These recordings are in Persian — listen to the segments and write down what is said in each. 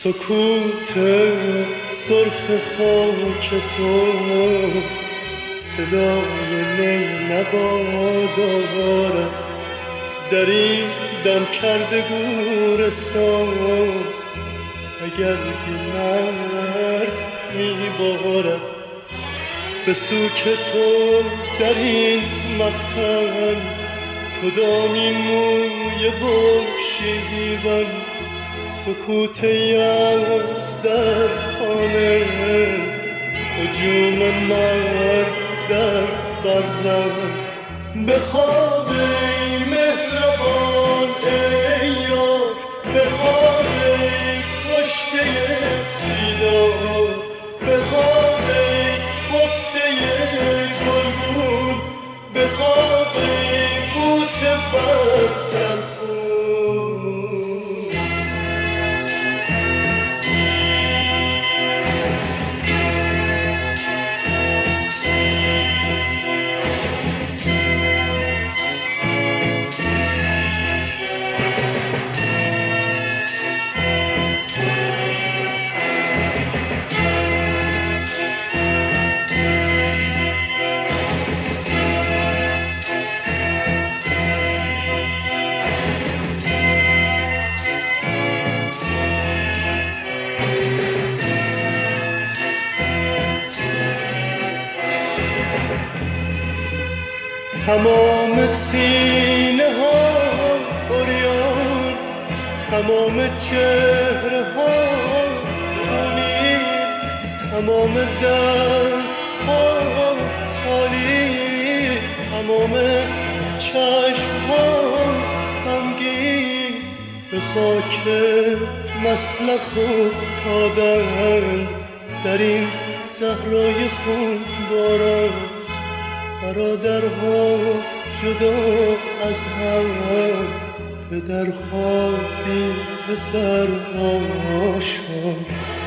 سکوت سرخ خاک تو صدای نی نوا دارد در این دم کرده گورستان تگرگ مرگ میبارد به سوک تو در این مقتل کدامی موی باشیون سکوت یأس در خانه هجوم مرگ در برزن بخواب ای مهربان ای یار بخواب ای کشته بیدار بخواب ای خفته گلگون بخواب ای بوت بد در خون تمام سینه ها عریان تمام چهره ها خونین تمام دست ها خالی تمام چشم ها غمگین به خاک مسلخ افتادند در این صحرای خون باران برادرها جدا از هم پدرها بی پسرهاشان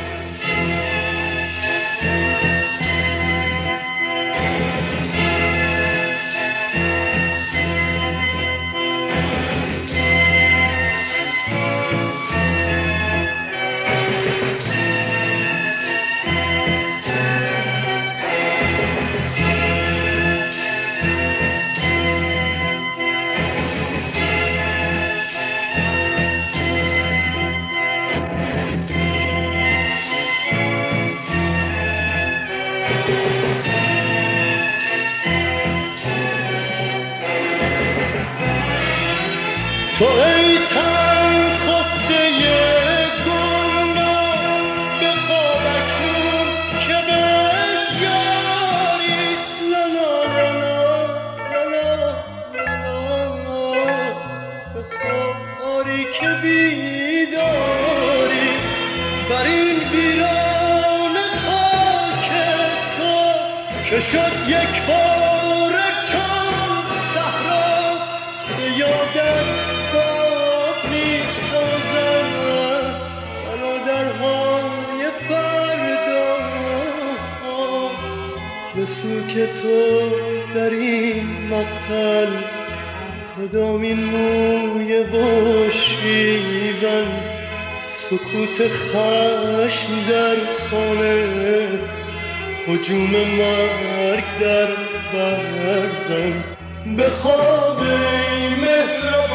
تو ای تن خفته گمنام بخواب اکنون که بسیاری لا لا لا لا لا لا بخواب آری که بیداری بر این ویران خاک تو که شد یک بار چون صحرا به یادت به سوک تو در این مقتل کدامین موی و شیون سکوت خشم در خانه هجوم مرگ در برزن بخواب ای مهربان